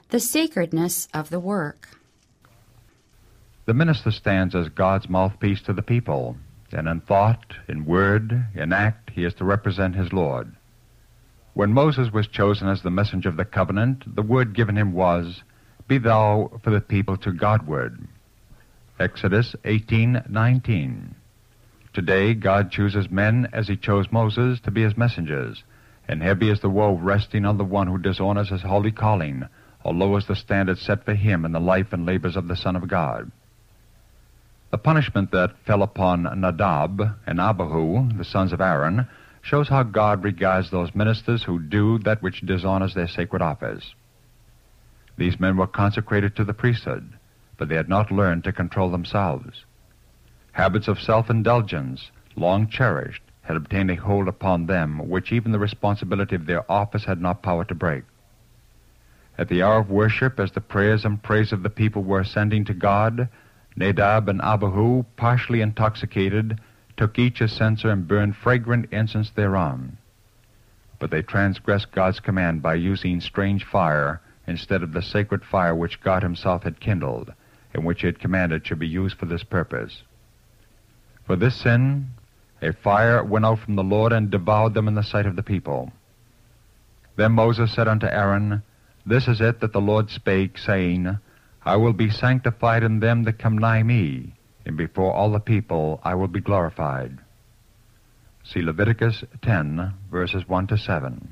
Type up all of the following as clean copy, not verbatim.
The sacredness of the work. The minister stands as God's mouthpiece to the people, and in thought, in word, in act, he is to represent his Lord. When Moses was chosen as the messenger of the covenant, the word given him was, "Be thou for the people to Godward." Exodus 18:19. Today, God chooses men as he chose Moses to be his messengers, and heavy is the woe resting on the one who dishonors his holy calling, or lowers the standard set for him in the life and labors of the Son of God. The punishment that fell upon Nadab and Abihu, the sons of Aaron, shows how God regards those ministers who do that which dishonors their sacred office. These men were consecrated to the priesthood, but they had not learned to control themselves. Habits of self-indulgence, long cherished, had obtained a hold upon them which even the responsibility of their office had not power to break. At the hour of worship, as the prayers and praise of the people were ascending to God, Nadab and Abihu, partially intoxicated, took each a censer and burned fragrant incense thereon. But they transgressed God's command by using strange fire instead of the sacred fire which God himself had kindled, and which he had commanded should be used for this purpose. For this sin, a fire went out from the Lord and devoured them in the sight of the people. Then Moses said unto Aaron, "This is it that the Lord spake, saying, I will be sanctified in them that come nigh me, and before all the people I will be glorified." See Leviticus 10, verses 1 to 7.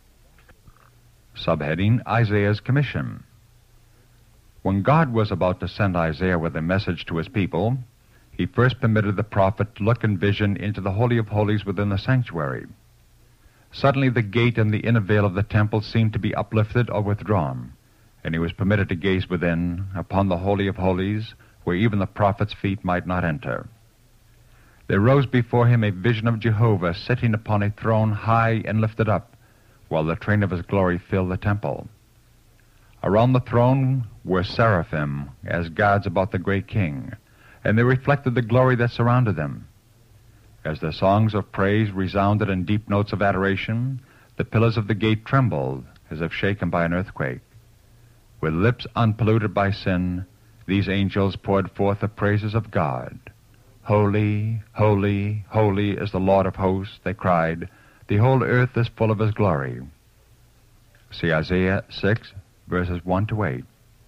Subheading, Isaiah's Commission. When God was about to send Isaiah with a message to his people, he first permitted the prophet to look in vision into the Holy of Holies within the sanctuary. Suddenly the gate and the inner veil of the temple seemed to be uplifted or withdrawn, and he was permitted to gaze within, upon the Holy of Holies, where even the prophet's feet might not enter. There rose before him a vision of Jehovah sitting upon a throne high and lifted up, while the train of his glory filled the temple. Around the throne were seraphim, as guards about the great king, and they reflected the glory that surrounded them. As their songs of praise resounded in deep notes of adoration, the pillars of the gate trembled, as if shaken by an earthquake. With lips unpolluted by sin, these angels poured forth the praises of God. "Holy, holy, holy is the Lord of hosts," they cried. "The whole earth is full of his glory." See Isaiah 6, verses 1 to 8.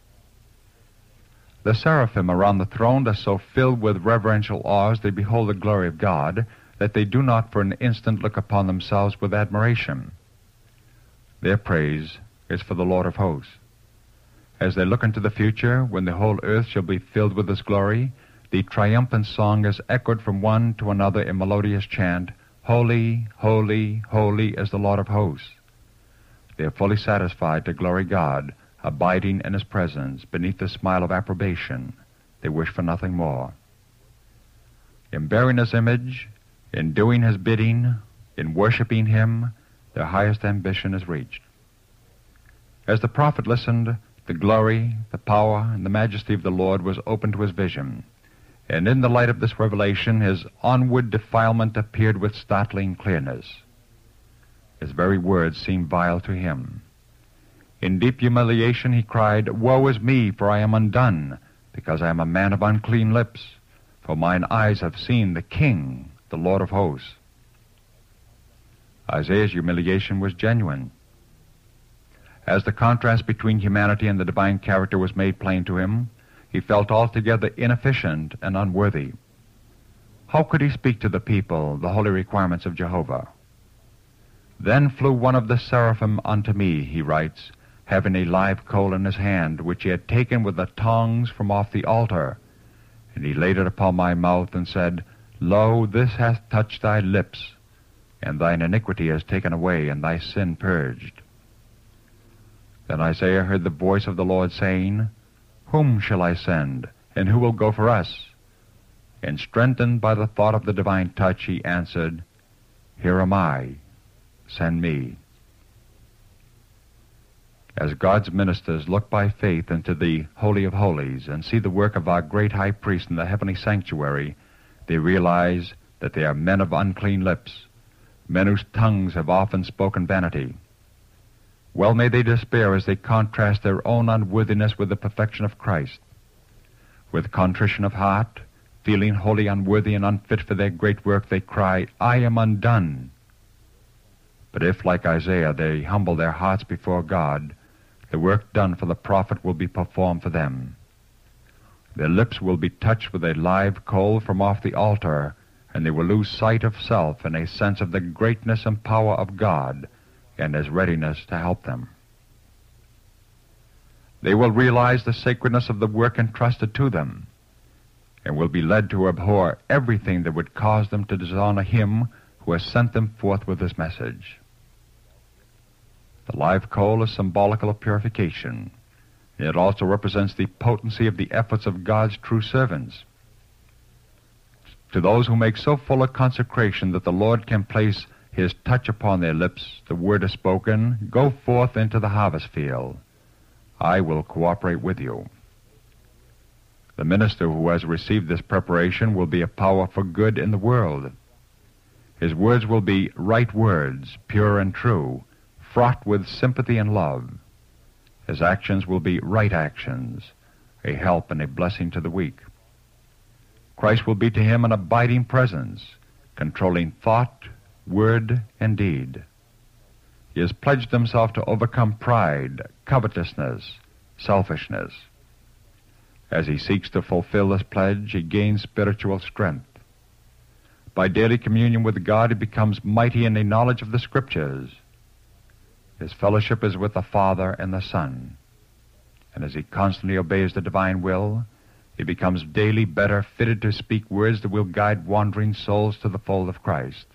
The seraphim around the throne are so filled with reverential awe as they behold the glory of God that they do not for an instant look upon themselves with admiration. Their praise is for the Lord of hosts. As they look into the future, when the whole earth shall be filled with his glory, the triumphant song is echoed from one to another in melodious chant, "Holy, holy, holy is the Lord of hosts." They are fully satisfied to glory God, abiding in his presence beneath the smile of approbation. They wish for nothing more. In bearing his image, in doing his bidding, in worshiping him, their highest ambition is reached. As the prophet listened, the glory, the power, and the majesty of the Lord was opened to his vision, and in the light of this revelation his onward defilement appeared with startling clearness. His very words seemed vile to him. In deep humiliation he cried, "Woe is me, for I am undone, because I am a man of unclean lips, for mine eyes have seen the King, the Lord of hosts." Isaiah's humiliation was genuine. As the contrast between humanity and the divine character was made plain to him, he felt altogether inefficient and unworthy. How could he speak to the people the holy requirements of Jehovah? "Then flew one of the seraphim unto me," he writes, "having a live coal in his hand, which he had taken with the tongs from off the altar. And he laid it upon my mouth, and said, Lo, this hath touched thy lips, and thine iniquity is taken away, and thy sin purged." Then Isaiah heard the voice of the Lord saying, "Whom shall I send, and who will go for us?" And strengthened by the thought of the divine touch, he answered, "Here am I, send me." As God's ministers look by faith into the Holy of Holies and see the work of our great high priest in the heavenly sanctuary, they realize that they are men of unclean lips, men whose tongues have often spoken vanity. Well may they despair as they contrast their own unworthiness with the perfection of Christ. With contrition of heart, feeling wholly unworthy and unfit for their great work, they cry, I am undone. But if, like Isaiah, they humble their hearts before God, the work done for the prophet will be performed for them. Their lips will be touched with a live coal from off the altar, and they will lose sight of self and a sense of the greatness and power of God and His readiness to help them. They will realize the sacredness of the work entrusted to them, and will be led to abhor everything that would cause them to dishonor Him who has sent them forth with His message. The live coal is symbolical of purification. It also represents the potency of the efforts of God's true servants. To those who make so full a consecration that the Lord can place His touch upon their lips, the word is spoken, go forth into the harvest field. I will cooperate with you. The minister who has received this preparation will be a power for good in the world. His words will be right words, pure and true, fraught with sympathy and love. His actions will be right actions, a help and a blessing to the weak. Christ will be to him an abiding presence, controlling thought, word, and deed. He has pledged himself to overcome pride, covetousness, selfishness. As he seeks to fulfill this pledge, he gains spiritual strength. By daily communion with God, he becomes mighty in the knowledge of the Scriptures. His fellowship is with the Father and the Son. And as he constantly obeys the divine will, he becomes daily better fitted to speak words that will guide wandering souls to the fold of Christ.